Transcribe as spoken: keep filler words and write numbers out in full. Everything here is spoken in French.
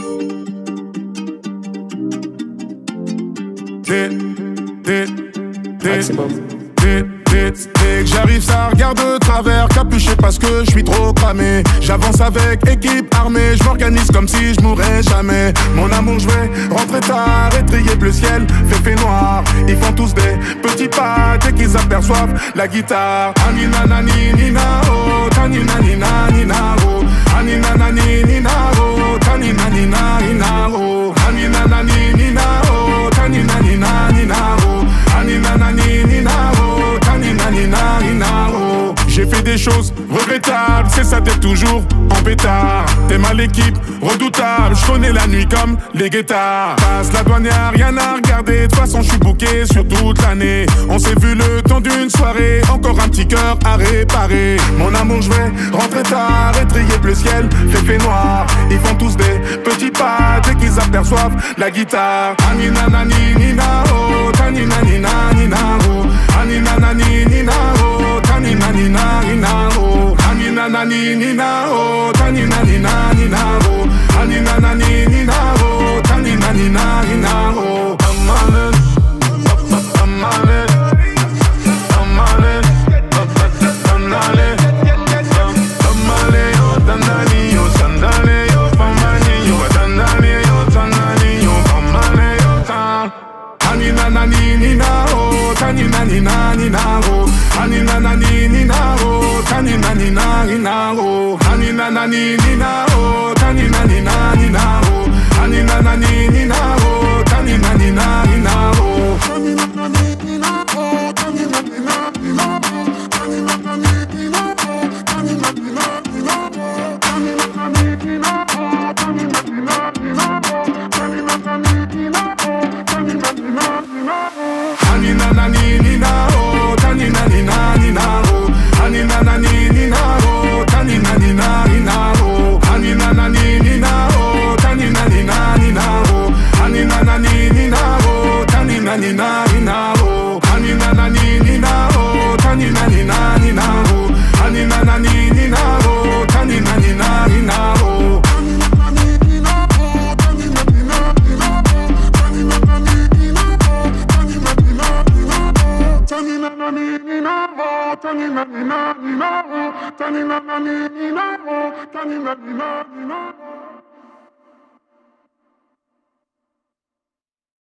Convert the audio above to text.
Dès, dès, dès, dès, dès, dès que j'arrive ça regarde de travers, capuché parce que je suis trop cramé. J'avance avec équipe armée, je m'organise comme si je mourrais jamais. Mon amour je vais rentrer tard, étrier bleu ciel, fait fait noir. Ils font tous des petits pas dès qu'ils aperçoivent la guitare. Anina nani nina oh, tanina nina nina oh, anina nani nina oh, tanina nina nina oh, anina nani nina oh, tanina nina nina oh, anina nani nina oh, tanina nina nina oh. J'ai fait des choses regrettables, c'est ça d'être toujours en pétard. T'es mal l'équipe, redoutable, je connais la nuit comme les guettards. Passe la douane, y'a rien à regarder, de toute façon je suis booké sur toute l'année. On s'est vu le temps d'une soirée, encore un petit cœur à réparer. Mon amour je vais rentrer tard, étrier bleu ciel, fait fait noir. Ils font tous des petits pas dès qu'ils aperçoivent la guitare. Anina nani nina oh, tanina nina nina oh, anina nani nina oh, tanina nina nina oh, anina nani nina oh, tanina nina nina oh, anina nani nina oh, tanina nina nina oh. Amale, amale, amale, amale, amale, yo tanani yo sandale yo pamani yo tanani yo tanani yo pamale yo tan. Anina nani nina oh, tanina nina nina oh, anina nani nina oh, tanina nina nina oh, anina nani nina oh, tanina nina nina oh, anina nani nina oh, tanina nina nina oh. Anina nani nina oh, tanina nina nina oh, anina nani nina oh, tanina nina nina oh, anina nani nina oh, tanina nina nina oh, anina nani nina oh, tanina nina nina oh. Anina nani nina oh, tanina nina nina oh, anina nani nina oh, tanina nina nina oh, anina nani nina oh, tanina nina nina oh, anina nani nina oh, tanina nina nina oh, anina nani nina oh, tanina nina nina oh, anina nani nina oh, tanina nina nina oh. Tanina nani nina oh, tanina nina nina oh, tanina nani nina oh, tanina nina nina oh.